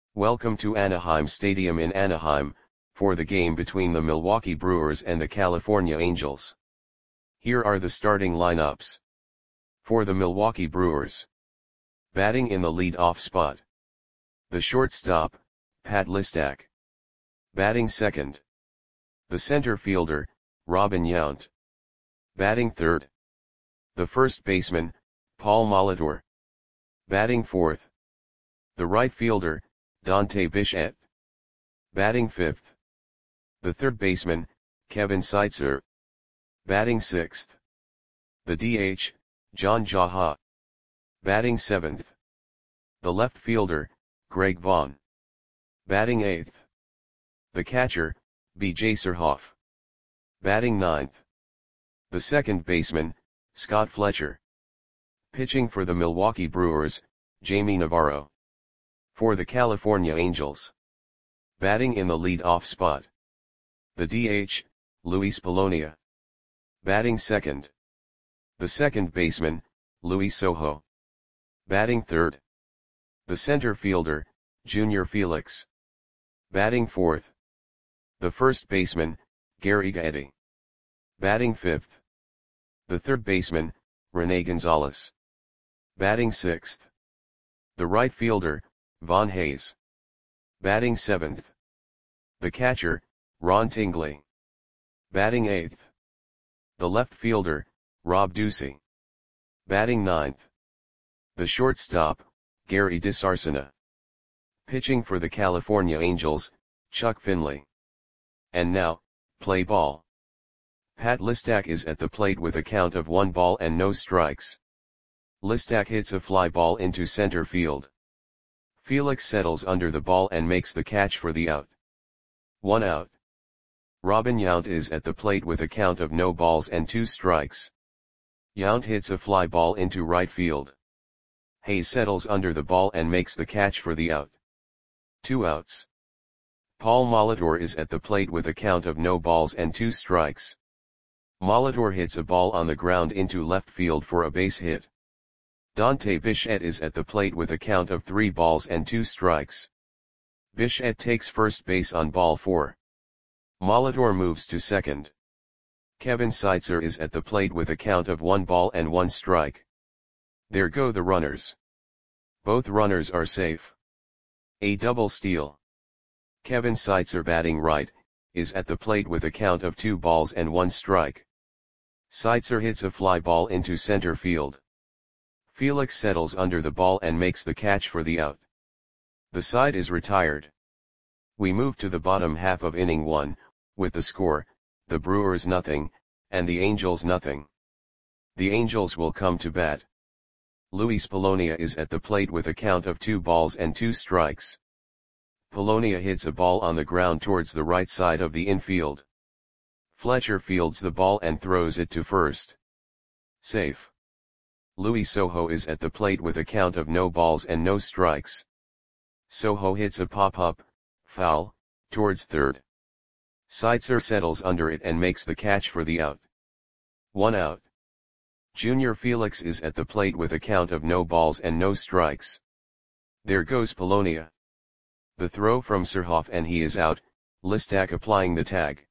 Welcome to Anaheim Stadium in Anaheim, for the game between the Milwaukee Brewers and the California Angels. Here are the starting lineups. For the Milwaukee Brewers. Batting in the lead-off spot. The shortstop, Pat Listach. Batting second. The center fielder, Robin Yount. Batting third. The first baseman, Paul Molitor. Batting fourth. The right fielder, Dante Bichette. Batting fifth. The third baseman, Kevin Seitzer. Batting sixth. The DH, John Jaha. Batting seventh. The left fielder, Greg Vaughn. Batting eighth. The catcher, B.J. Surhoff. Batting ninth. The second baseman, Scott Fletcher. Pitching for the Milwaukee Brewers, Jamie Navarro. For the California Angels. Batting in the lead-off spot. The DH, Luis Polonia. Batting second. The second baseman, Luis Sojo. Batting third. The center fielder, Junior Felix. Batting fourth. The first baseman, Gary Gaetti. Batting fifth. The third baseman, Rene Gonzalez. Batting sixth. The right fielder, Von Hayes. Batting seventh. The catcher, Ron Tingley. Batting eighth. The left fielder, Rob Ducey. Batting ninth. The shortstop, Gary DiSarcina. Pitching for the California Angels, Chuck Finley. And now, play ball. Pat Listach is at the plate with a count of 1 ball and no strikes. Listach hits a fly ball into center field. Felix settles under the ball and makes the catch for the out. 1 out. Robin Yount is at the plate with a count of no balls and 2 strikes. Yount hits a fly ball into right field. Hayes settles under the ball and makes the catch for the out. 2 outs. Paul Molitor is at the plate with a count of no balls and 2 strikes. Molitor hits a ball on the ground into left field for a base hit. Dante Bichette is at the plate with a count of 3 balls and 2 strikes. Bichette takes first base on ball 4. Molitor moves to second. Kevin Seitzer is at the plate with a count of 1 ball and 1 strike. There go the runners. Both runners are safe. A double steal. Kevin Seitzer, batting right, is at the plate with a count of 2 balls and 1 strike. Seitzer hits a fly ball into center field. Felix settles under the ball and makes the catch for the out. The side is retired. We move to the bottom half of inning 1, with the score, the Brewers nothing, and the Angels nothing. The Angels will come to bat. Luis Polonia is at the plate with a count of 2 balls and 2 strikes. Polonia hits a ball on the ground towards the right side of the infield. Fletcher fields the ball and throws it to first. Safe. Luis Sojo is at the plate with a count of no balls and no strikes. Sojo hits a pop-up, foul, towards third. Seitzer settles under it and makes the catch for the out. 1 out. Junior Felix is at the plate with a count of no balls and no strikes. There goes Polonia. The throw from Surhoff and he is out, Listach applying the tag.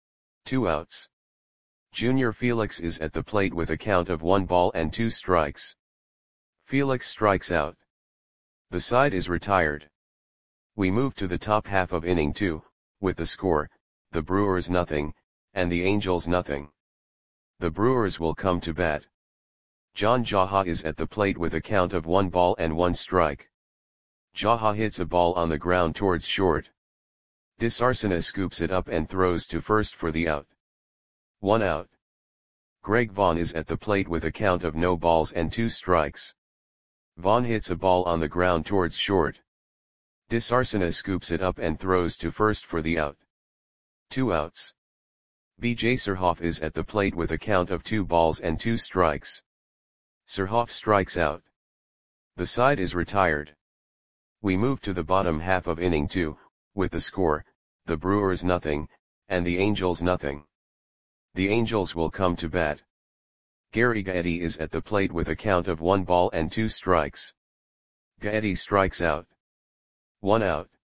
2 outs. Junior Felix is at the plate with a count of 1 ball and 2 strikes. Felix strikes out. The side is retired. We move to the top half of inning 2, with the score, the Brewers nothing, and the Angels nothing. The Brewers will come to bat. John Jaha is at the plate with a count of 1 ball and 1 strike. Jaha hits a ball on the ground towards short. DiSarcina scoops it up and throws to first for the out. 1 out. Greg Vaughn is at the plate with a count of no balls and 2 strikes. Vaughn hits a ball on the ground towards short. DiSarcina scoops it up and throws to first for the out. 2 outs. B.J. Surhoff is at the plate with a count of 2 balls and 2 strikes. Surhoff strikes out. The side is retired. We move to the bottom half of inning 2, with the score, the Brewers nothing, and the Angels nothing. The Angels will come to bat. Gary Gaetti is at the plate with a count of 1 ball and 2 strikes. Gaetti strikes out. 1 out.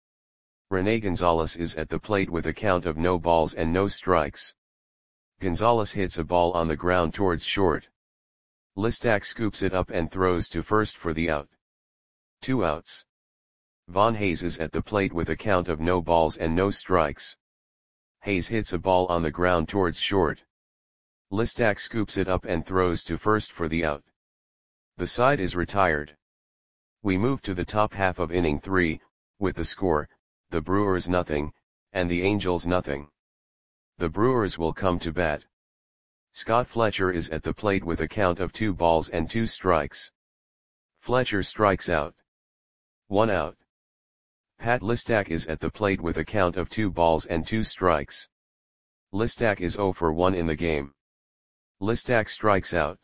Rene Gonzalez is at the plate with a count of no balls and no strikes. Gonzalez hits a ball on the ground towards short. Listak scoops it up and throws to first for the out. 2 outs. Von Hayes is at the plate with a count of no balls and no strikes. Hayes hits a ball on the ground towards short. Listak scoops it up and throws to first for the out. The side is retired. We move to the top half of inning 3, with the score, the Brewers nothing, and the Angels nothing. The Brewers will come to bat. Scott Fletcher is at the plate with a count of 2 balls and 2 strikes. Fletcher strikes out. 1 out. Pat Listak is at the plate with a count of 2 balls and 2 strikes. Listak is 0 for 1 in the game. Listak strikes out.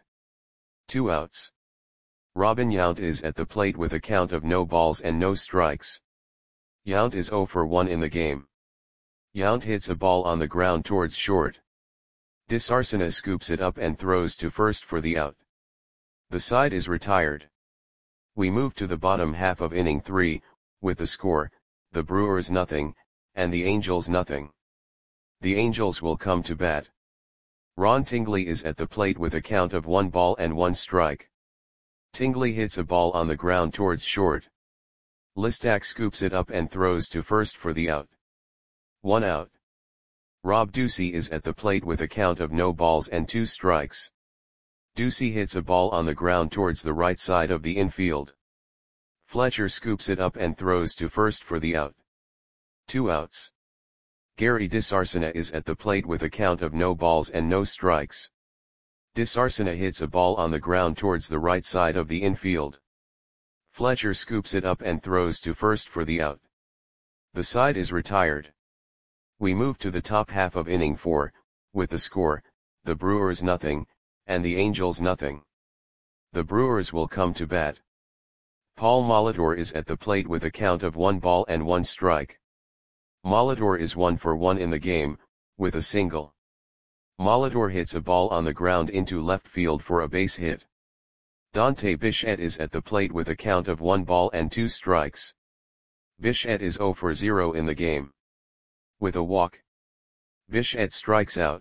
2 outs. Robin Yount is at the plate with a count of no balls and no strikes. Yount is 0 for 1 in the game. Yount hits a ball on the ground towards short. DeSarcina scoops it up and throws to first for the out. The side is retired. We move to the bottom half of inning 3, with the score, the Brewers nothing, and the Angels nothing. The Angels will come to bat. Ron Tingley is at the plate with a count of 1 ball and 1 strike. Tingley hits a ball on the ground towards short. Listak scoops it up and throws to first for the out. 1 out. Rob Ducey is at the plate with a count of no balls and 2 strikes. Ducey hits a ball on the ground towards the right side of the infield. Fletcher scoops it up and throws to first for the out. 2 outs. Gary DeSarcina is at the plate with a count of no balls and no strikes. DeSarcina hits a ball on the ground towards the right side of the infield. Fletcher scoops it up and throws to first for the out. The side is retired. We move to the top half of inning 4, with the score, the Brewers nothing, and the Angels nothing. The Brewers will come to bat. Paul Molitor is at the plate with a count of 1 ball and 1 strike. Molitor is 1 for 1 in the game, with a single. Molitor hits a ball on the ground into left field for a base hit. Dante Bichette is at the plate with a count of 1 ball and 2 strikes. Bichette is 0 for 0 in the game. With a walk, Bichette strikes out.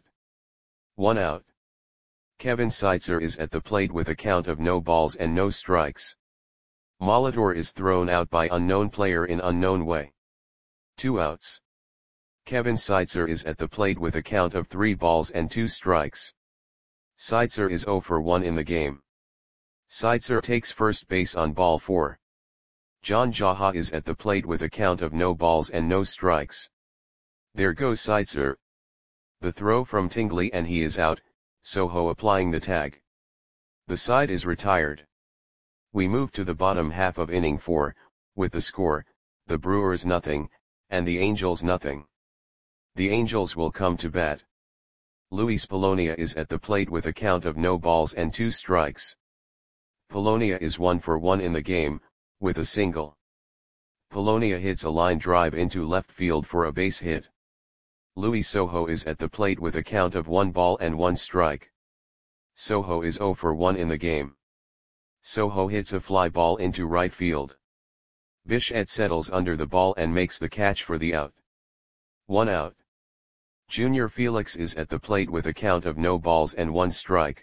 1 out. Kevin Seitzer is at the plate with a count of no balls and no strikes. Molitor is thrown out by unknown player in unknown way. 2 outs. Kevin Seitzer is at the plate with a count of 3 balls and 2 strikes. Seitzer is 0 for 1 in the game. Seitzer takes first base on ball 4. John Jaha is at the plate with a count of no balls and no strikes. There goes Seitzer. The throw from Tingley and he is out, Soho applying the tag. The side is retired. We move to the bottom half of inning 4, with the score, the Brewers nothing, and the Angels nothing. The Angels will come to bat. Luis Polonia is at the plate with a count of no balls and 2 strikes. Polonia is 1 for 1 in the game, with a single. Polonia hits a line drive into left field for a base hit. Luis Soho is at the plate with a count of 1 ball and 1 strike. Soho is 0 for 1 in the game. Soho hits a fly ball into right field. Bichette settles under the ball and makes the catch for the out. 1 out. Junior Felix is at the plate with a count of no balls and 1 strike.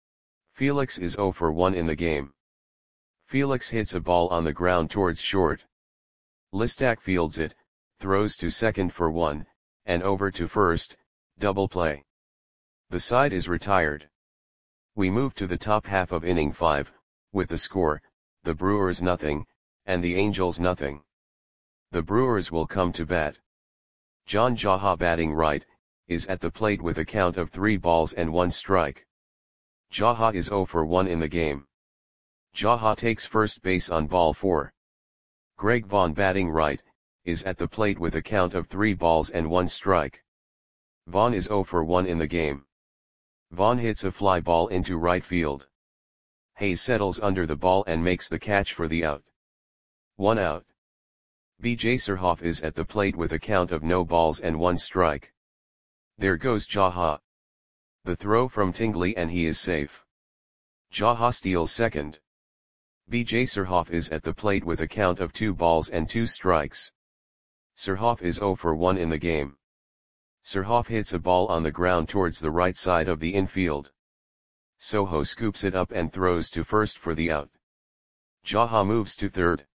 Felix is 0 for 1 in the game. Felix hits a ball on the ground towards short. Listak fields it, throws to second for 1, and over to first, double play. The side is retired. We move to the top half of inning 5, with the score, the Brewers nothing, and the Angels nothing. The Brewers will come to bat. John Jaha batting right, is at the plate with a count of 3 balls and 1 strike. Jaha is 0 for 1 in the game. Jaha takes first base on ball 4. Greg Vaughn batting right, is at the plate with a count of 3 balls and 1 strike. Vaughn is 0 for 1 in the game. Vaughn hits a fly ball into right field. Hayes settles under the ball and makes the catch for the out. 1 out. B.J. Surhoff is at the plate with a count of no balls and 1 strike. There goes Jaha. The throw from Tingley and he is safe. Jaha steals second. B.J. Surhoff is at the plate with a count of 2 balls and 2 strikes. Surhoff is 0 for 1 in the game. Surhoff hits a ball on the ground towards the right side of the infield. Soho scoops it up and throws to first for the out. Jaha moves to third.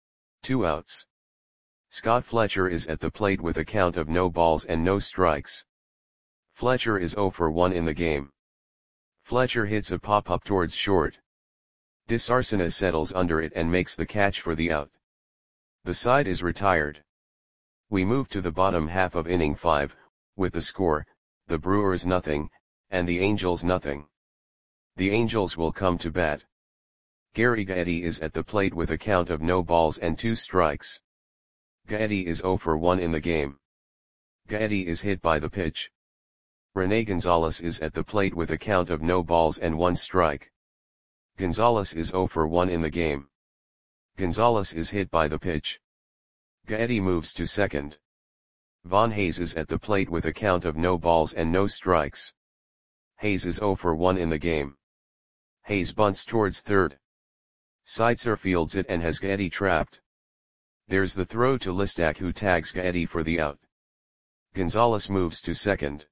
2 outs. Scott Fletcher is at the plate with a count of no balls and no strikes. Fletcher is 0 for 1 in the game. Fletcher hits a pop-up towards short. Disarsena settles under it and makes the catch for the out. The side is retired. We move to the bottom half of inning 5, with the score, the Brewers nothing, and the Angels nothing. The Angels will come to bat. Gary Gaetti is at the plate with a count of no balls and 2 strikes. Gaetti is 0 for 1 in the game. Gaetti is hit by the pitch. Rene Gonzalez is at the plate with a count of no balls and 1 strike. Gonzalez is 0 for 1 in the game. Gonzalez is hit by the pitch. Gaetti moves to second. Von Hayes is at the plate with a count of no balls and no strikes. Hayes is 0 for 1 in the game. Hayes bunts towards third. Seitzer fields it and has Gaetti trapped. There's the throw to Listak, who tags Gaetti for the out. Gonzalez moves to second.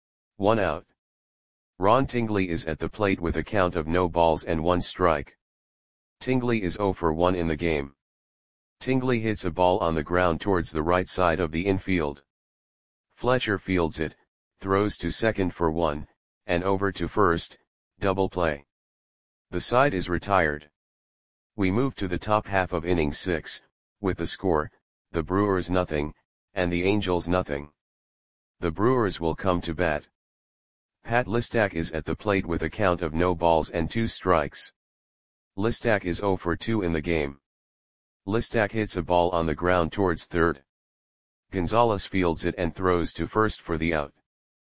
1 out. Ron Tingley is at the plate with a count of no balls and 1 strike. Tingley is 0 for 1 in the game. Tingley hits a ball on the ground towards the right side of the infield. Fletcher fields it, throws to second for 1, and over to first, double play. The side is retired. We move to the top half of inning 6, with the score, the Brewers nothing, and the Angels nothing. The Brewers will come to bat. Pat Listak is at the plate with a count of no balls and 2 strikes. Listak is 0 for 2 in the game. Listak hits a ball on the ground towards third. Gonzalez fields it and throws to first for the out.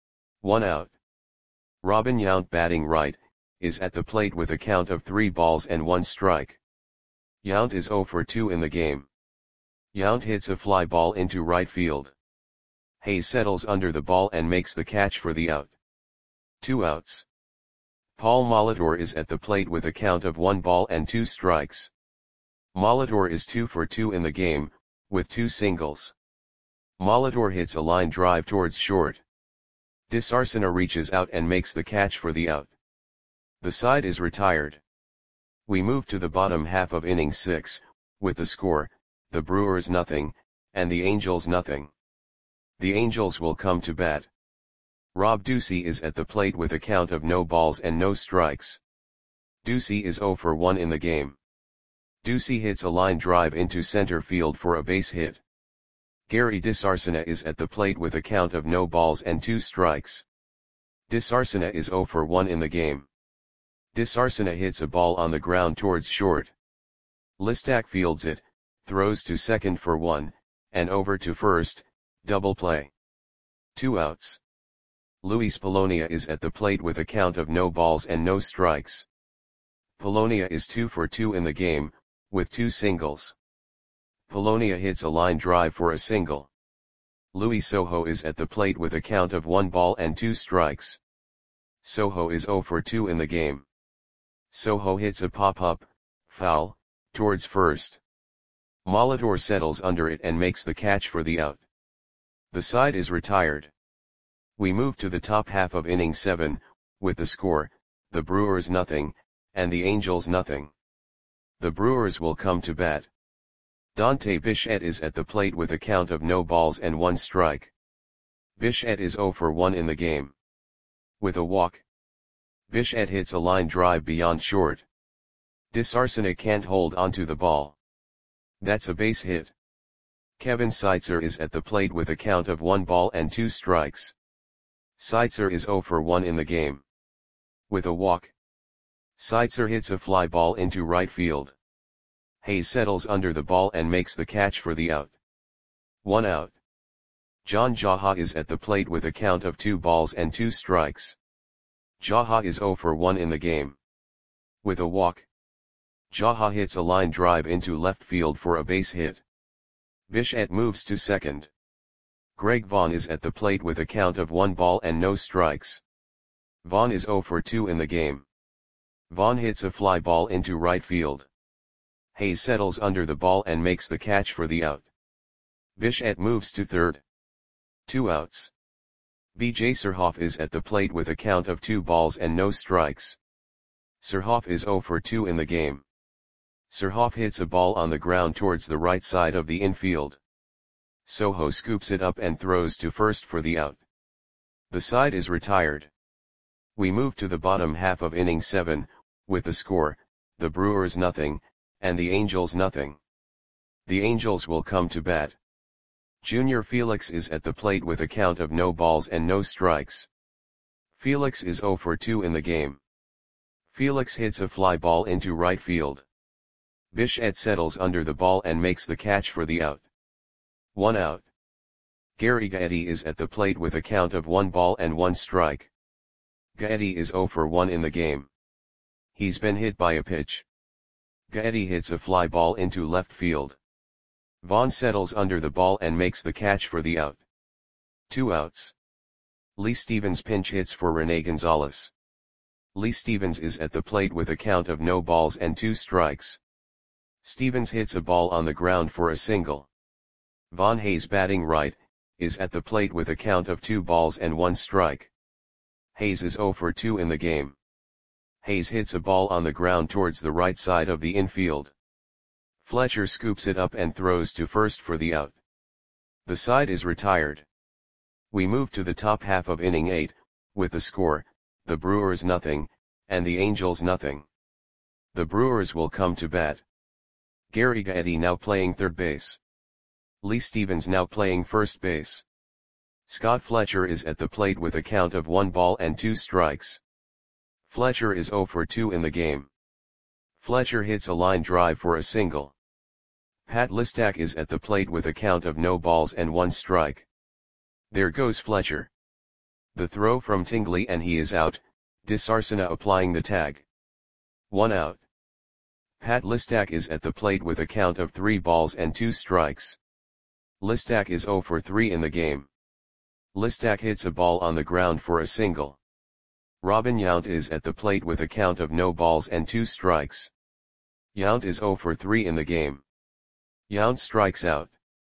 1 out. Robin Yount, batting right, is at the plate with a count of 3 balls and 1 strike. Yount is 0 for 2 in the game. Yount hits a fly ball into right field. Hayes settles under the ball and makes the catch for the out. 2 outs. Paul Molitor is at the plate with a count of 1 ball and 2 strikes. Molitor is 2 for 2 in the game, with 2 singles. Molitor hits a line drive towards short. Disarsena reaches out and makes the catch for the out. The side is retired. We move to the bottom half of inning 6, with the score, the Brewers nothing, and the Angels nothing. The Angels will come to bat. Rob Ducey is at the plate with a count of no balls and no strikes. Ducey is 0 for 1 in the game. Ducey hits a line drive into center field for a base hit. Gary Disarsena is at the plate with a count of no balls and 2 strikes. Disarsena is 0 for 1 in the game. Disarsena hits a ball on the ground towards short. Listak fields it, throws to second for 1, and over to first, double play. 2 outs. Luis Polonia is at the plate with a count of no balls and no strikes. Polonia is 2 for 2 in the game, with 2 singles. Polonia hits a line drive for a single. Luis Soho is at the plate with a count of 1 ball and 2 strikes. Soho is 0 for 2 in the game. Soho hits a pop-up, foul, towards first. Molitor settles under it and makes the catch for the out. The side is retired. We move to the top half of inning 7, with the score, the Brewers nothing, and the Angels nothing. The Brewers will come to bat. Dante Bichette is at the plate with a count of no balls and 1 strike. Bichette is 0 for 1 in the game. With a walk. Bichette hits a line drive beyond short. Disarsena can't hold onto the ball. That's a base hit. Kevin Seitzer is at the plate with a count of 1 ball and 2 strikes. Seitzer is 0 for 1 in the game. With a walk. Seitzer hits a fly ball into right field. Hayes settles under the ball and makes the catch for the out. 1 out. John Jaha is at the plate with a count of 2 balls and 2 strikes. Jaha is 0 for 1 in the game. With a walk. Jaha hits a line drive into left field for a base hit. Bichette moves to second. Greg Vaughn is at the plate with a count of 1 ball and no strikes. Vaughn is 0 for 2 in the game. Vaughn hits a fly ball into right field. Hayes settles under the ball and makes the catch for the out. Bichette moves to third. 2 outs. BJ Surhoff is at the plate with a count of 2 balls and no strikes. Surhoff is 0 for 2 in the game. Surhoff hits a ball on the ground towards the right side of the infield. Soho scoops it up and throws to first for the out. The side is retired. We move to the bottom half of inning 7, with the score, the Brewers nothing, and the Angels nothing. The Angels will come to bat. Junior Felix is at the plate with a count of no balls and no strikes. Felix is 0 for 2 in the game. Felix hits a fly ball into right field. Bichette settles under the ball and makes the catch for the out. 1 out. Gary Gaetti is at the plate with a count of 1 ball and 1 strike. Gaetti is 0 for 1 in the game. He's been hit by a pitch. Gaetti hits a fly ball into left field. Vaughn settles under the ball and makes the catch for the out. 2 outs. Lee Stevens pinch hits for Rene Gonzalez. Lee Stevens is at the plate with a count of no balls and 2 strikes. Stevens hits a ball on the ground for a single. Von Hayes, batting right, is at the plate with a count of 2 balls and 1 strike. Hayes is 0 for 2 in the game. Hayes hits a ball on the ground towards the right side of the infield. Fletcher scoops it up and throws to first for the out. The side is retired. We move to the top half of inning 8, with the score, the Brewers nothing, and the Angels nothing. The Brewers will come to bat. Gary Gaetti now playing third base. Lee Stevens now playing first base. Scott Fletcher is at the plate with a count of 1 ball and 2 strikes. Fletcher is 0 for 2 in the game. Fletcher hits a line drive for a single. Pat Listak is at the plate with a count of no balls and 1 strike. There goes Fletcher. The throw from Tingley and he is out, DeSarcina applying the tag. 1 out. Pat Listak is at the plate with a count of 3 balls and 2 strikes. Listak is 0 for 3 in the game. Listak hits a ball on the ground for a single. Robin Yount is at the plate with a count of no balls and 2 strikes. Yount is 0 for 3 in the game. Yount strikes out.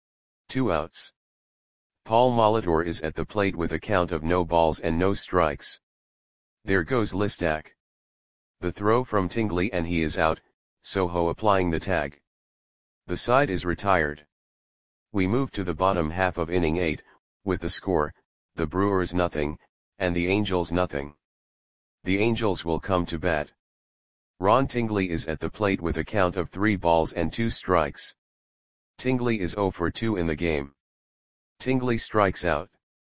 2 outs. Paul Molitor is at the plate with a count of no balls and no strikes. There goes Listak. The throw from Tingley and he is out, Soho applying the tag. The side is retired. We move to the bottom half of inning 8, with the score, the Brewers nothing, and the Angels nothing. The Angels will come to bat. Ron Tingley is at the plate with a count of 3 balls and 2 strikes. Tingley is 0 for 2 in the game. Tingley strikes out.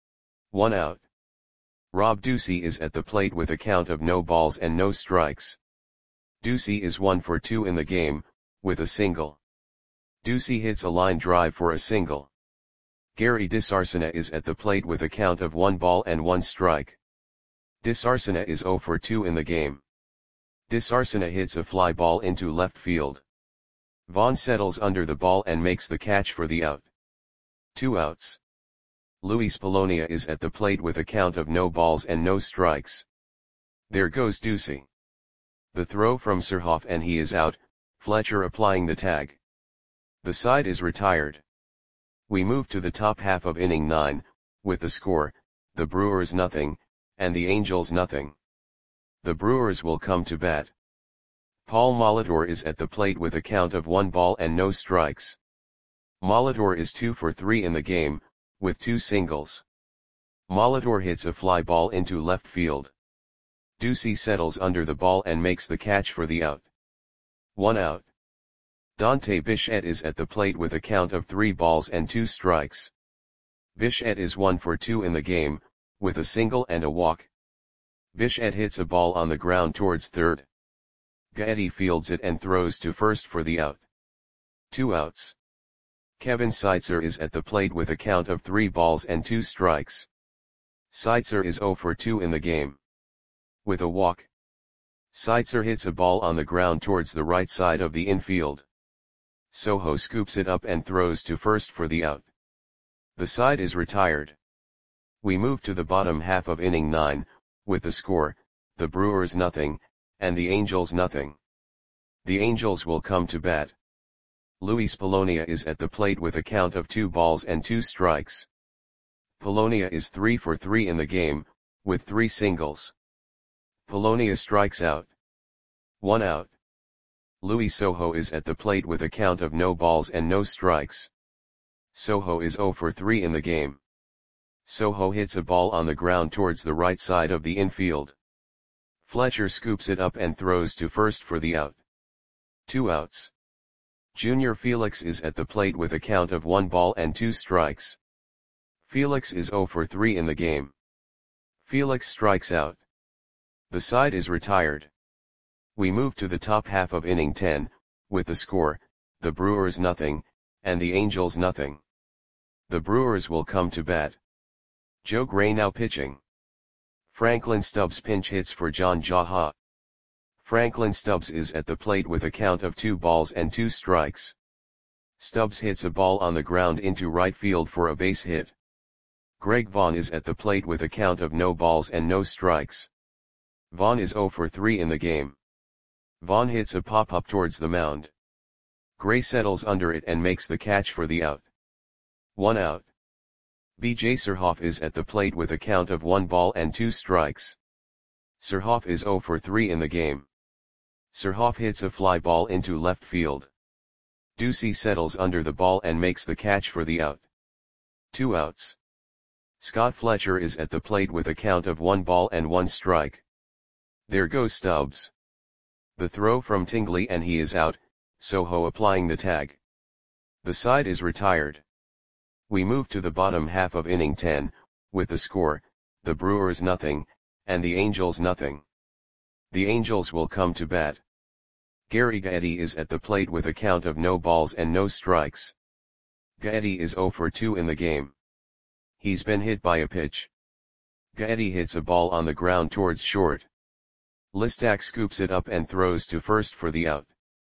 1 out. Rob Ducey is at the plate with a count of no balls and no strikes. Ducey is 1 for 2 in the game, with a single. Ducey hits a line drive for a single. Gary DeSarcina is at the plate with a count of 1 ball and 1 strike. DeSarcina is 0 for 2 in the game. DeSarcina hits a fly ball into left field. Vaughn settles under the ball and makes the catch for the out. 2 outs. Luis Polonia is at the plate with a count of no balls and no strikes. There goes Ducey. The throw from Surhoff and he is out, Fletcher applying the tag. The side is retired. We move to the top half of inning 9, with the score, the Brewers nothing, and the Angels nothing. The Brewers will come to bat. Paul Molitor is at the plate with a count of 1 ball and no strikes. Molitor is 2 for 3 in the game, with 2 singles. Molitor hits a fly ball into left field. Ducey settles under the ball and makes the catch for the out. 1 out. Dante Bichette is at the plate with a count of 3 balls and 2 strikes. Bichette is 1 for 2 in the game, with a single and a walk. Bichette hits a ball on the ground towards third. Gaetti fields it and throws to first for the out. 2 outs. Kevin Seitzer is at the plate with a count of 3 balls and 2 strikes. Seitzer is 0 for 2 in the game. With a walk. Seitzer hits a ball on the ground towards the right side of the infield. Soho scoops it up and throws to first for the out. The side is retired. We move to the bottom half of inning 9, with the score, the Brewers nothing, and the Angels nothing. The Angels will come to bat. Luis Polonia is at the plate with a count of 2 balls and 2 strikes. Polonia is 3 for 3 in the game, with 3 singles. Polonia strikes out. 1 out. Luis Sojo is at the plate with a count of no balls and no strikes. Sojo is 0 for 3 in the game. Sojo hits a ball on the ground towards the right side of the infield. Fletcher scoops it up and throws to first for the out. 2 outs. Junior Felix is at the plate with a count of 1 ball and 2 strikes. Felix is 0 for 3 in the game. Felix strikes out. The side is retired. We move to the top half of inning 10, with the score, the Brewers nothing, and the Angels nothing. The Brewers will come to bat. Joe Gray now pitching. Franklin Stubbs pinch hits for John Jaha. Franklin Stubbs is at the plate with a count of 2 balls and 2 strikes. Stubbs hits a ball on the ground into right field for a base hit. Greg Vaughn is at the plate with a count of no balls and no strikes. Vaughn is 0 for 3 in the game. Vaughn hits a pop-up towards the mound. Gray settles under it and makes the catch for the out. 1 out. B.J. Surhoff is at the plate with a count of 1 ball and 2 strikes. Surhoff is 0 for 3 in the game. Surhoff hits a fly ball into left field. Ducey settles under the ball and makes the catch for the out. 2 outs. Scott Fletcher is at the plate with a count of 1 ball and 1 strike. There goes Stubbs. The throw from Tingley and he is out, Sojo applying the tag. The side is retired. We move to the bottom half of inning 10, with the score, the Brewers nothing, and the Angels nothing. The Angels will come to bat. Gary Gaetti is at the plate with a count of no balls and no strikes. Gaetti is 0 for 2 in the game. He's been hit by a pitch. Gaetti hits a ball on the ground towards short. Listak scoops it up and throws to first for the out.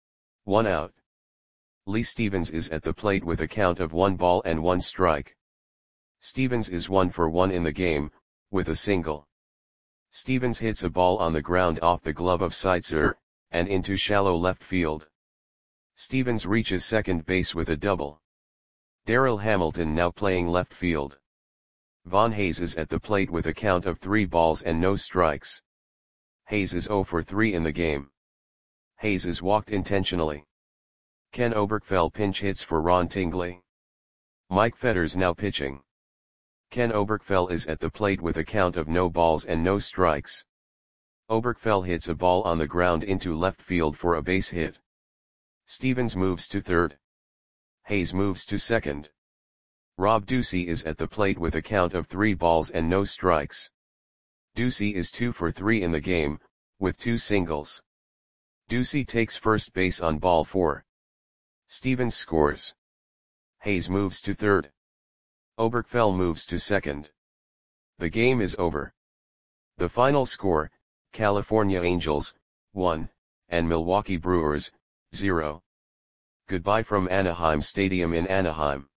1 out. Lee Stevens is at the plate with a count of 1 ball and 1 strike. Stevens is 1 for 1 in the game, with a single. Stevens hits a ball on the ground off the glove of Seitzer, and into shallow left field. Stevens reaches second base with a double. Darrell Hamilton now playing left field. Von Hayes is at the plate with a count of 3 balls and no strikes. Hayes is 0 for 3 in the game. Hayes is walked intentionally. Ken Oberkfell pinch hits for Ron Tingley. Mike Fetters now pitching. Ken Oberkfell is at the plate with a count of no balls and no strikes. Oberkfell hits a ball on the ground into left field for a base hit. Stevens moves to third. Hayes moves to second. Rob Ducey is at the plate with a count of 3 balls and no strikes. Ducey is 2 for 3 in the game, with 2 singles. Ducey takes first base on ball 4. Stevens scores. Hayes moves to third. Oberkfell moves to second. The game is over. The final score, California Angels, 1, and Milwaukee Brewers, 0. Goodbye from Anaheim Stadium in Anaheim.